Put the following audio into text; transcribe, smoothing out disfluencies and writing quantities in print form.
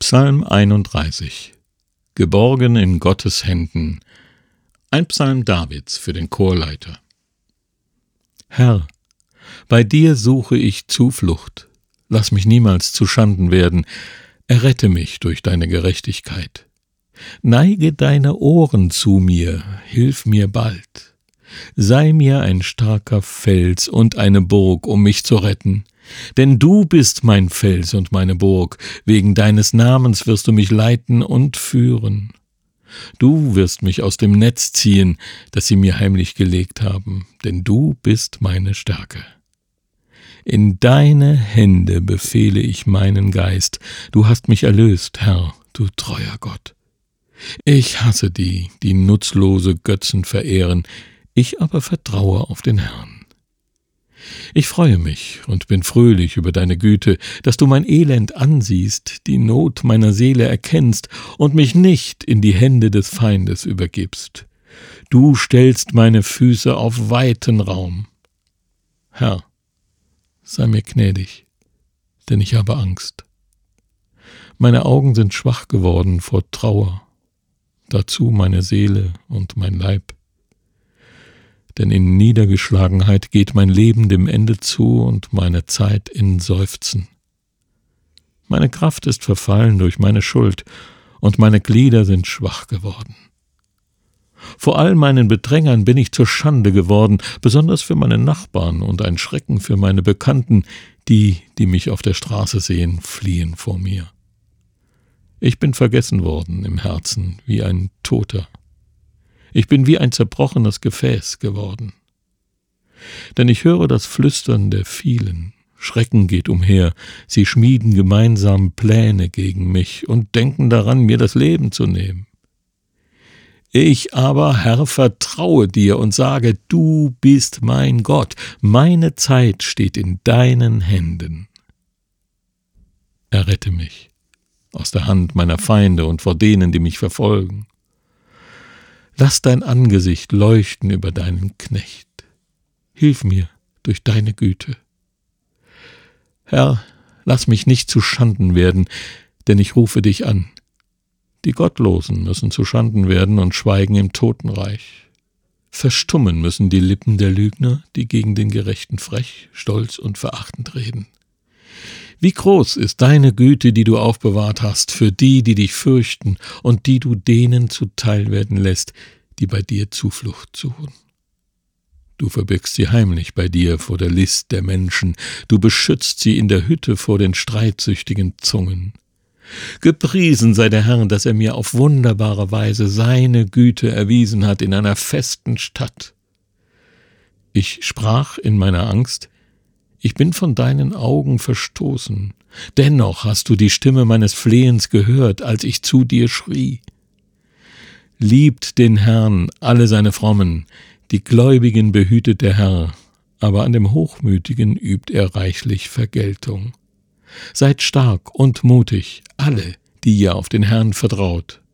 Psalm 31. Geborgen in Gottes Händen. Ein Psalm Davids für den Chorleiter. Herr, bei dir suche ich Zuflucht. Lass mich niemals zu Schanden werden. Errette mich durch deine Gerechtigkeit. Neige deine Ohren zu mir, hilf mir bald. Sei mir ein starker Fels und eine Burg, um mich zu retten. Denn du bist mein Fels und meine Burg, wegen deines Namens wirst du mich leiten und führen. Du wirst mich aus dem Netz ziehen, das sie mir heimlich gelegt haben, denn du bist meine Stärke. In deine Hände befehle ich meinen Geist, du hast mich erlöst, Herr, du treuer Gott. Ich hasse die, die nutzlose Götzen verehren, ich aber vertraue auf den Herrn. Ich freue mich und bin fröhlich über deine Güte, dass du mein Elend ansiehst, die Not meiner Seele erkennst und mich nicht in die Hände des Feindes übergibst. Du stellst meine Füße auf weiten Raum. Herr, sei mir gnädig, denn ich habe Angst. Meine Augen sind schwach geworden vor Trauer, dazu meine Seele und mein Leib. Denn in Niedergeschlagenheit geht mein Leben dem Ende zu und meine Zeit in Seufzen. Meine Kraft ist verfallen durch meine Schuld, und meine Glieder sind schwach geworden. Vor all meinen Bedrängern bin ich zur Schande geworden, besonders für meine Nachbarn und ein Schrecken für meine Bekannten, die mich auf der Straße sehen, fliehen vor mir. Ich bin vergessen worden im Herzen wie ein Toter. Ich bin wie ein zerbrochenes Gefäß geworden. Denn ich höre das Flüstern der vielen. Schrecken geht umher, sie schmieden gemeinsam Pläne gegen mich und denken daran, mir das Leben zu nehmen. Ich aber, Herr, vertraue dir und sage, du bist mein Gott, meine Zeit steht in deinen Händen. Errette mich aus der Hand meiner Feinde und vor denen, die mich verfolgen. Lass dein Angesicht leuchten über deinen Knecht. Hilf mir durch deine Güte. Herr, lass mich nicht zu Schanden werden, denn ich rufe dich an. Die Gottlosen müssen zu Schanden werden und schweigen im Totenreich. Verstummen müssen die Lippen der Lügner, die gegen den Gerechten frech, stolz und verachtend reden. Wie groß ist deine Güte, die du aufbewahrt hast, für die dich fürchten und die du denen zuteil werden lässt, die bei dir Zuflucht suchen. Du verbirgst sie heimlich bei dir vor der List der Menschen, du beschützt sie in der Hütte vor den streitsüchtigen Zungen. Gepriesen sei der Herr, dass er mir auf wunderbare Weise seine Güte erwiesen hat in einer festen Stadt. Ich sprach in meiner Angst, ich bin von deinen Augen verstoßen. Dennoch hast du die Stimme meines Flehens gehört, als ich zu dir schrie. Liebt den Herrn, alle seine Frommen, die Gläubigen behütet der Herr, aber an dem Hochmütigen übt er reichlich Vergeltung. Seid stark und mutig, alle, die ihr auf den Herrn vertraut.